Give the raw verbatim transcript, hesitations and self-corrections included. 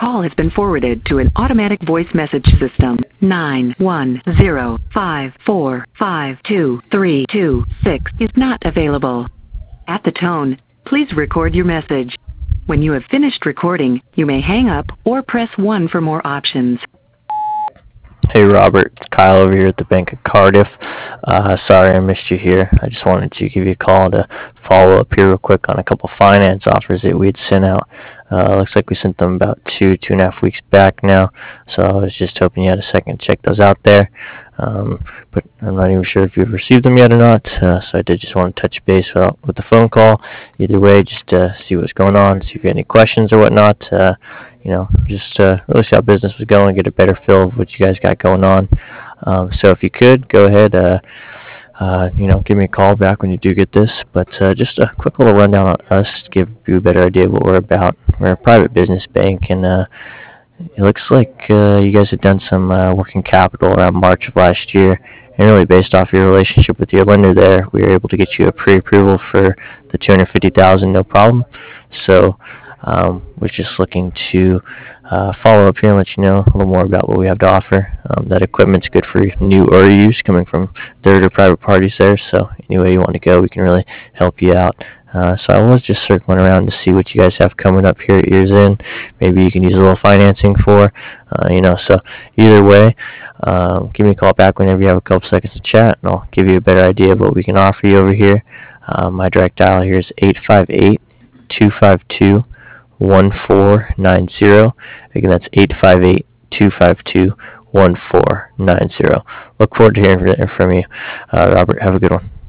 call has been forwarded to an automatic voice message system. nine one zero five four five two three two six is not available. At the tone, please record your message. When you have finished recording, you may hang up or press one for more options. Hey Robert, it's Kyle over here at the Bank of Cardiff. Uh, sorry I missed you here. I just wanted to give you a call to follow up here real quick on a couple finance offers that we had sent out. Uh, looks like we sent them about two, two and a half weeks back now, so I was just hoping you had a second to check those out there. Um, but I'm not even sure if you've received them yet or not, uh, so I did just want to touch base with, with the phone call. Either way, just to uh, see what's going on, see if you have any questions or whatnot. Uh, you know, just uh, really see how business was going, get a better feel of what you guys got going on. Um, so if you could, go ahead, uh, uh, you know, give me a call back when you do get this. But uh, just a quick little rundown on us to give you a better idea of what we're about. We're a private business bank, and uh, it looks like uh, you guys have done some uh, working capital around March of last year. And really based off your relationship with your lender there, we were able to get you a pre-approval for the two hundred fifty thousand dollars, no problem. So um, we're just looking to uh, follow up here and let you know a little more about what we have to offer. Um, that equipment's good for new or use coming from third or private parties there. So any way you want to go, we can really help you out. Uh, so I was just circling around to see what you guys have coming up here at year's end. Maybe you can use a little financing for, uh, you know, so either way, um, give me a call back whenever you have a couple seconds to chat, and I'll give you a better idea of what we can offer you over here. Uh, my direct dial here is eight five eight, two five two, one four nine zero. Again, that's eight five eight, two five two, one four nine zero. Look forward to hearing from you. Uh, Robert, have a good one.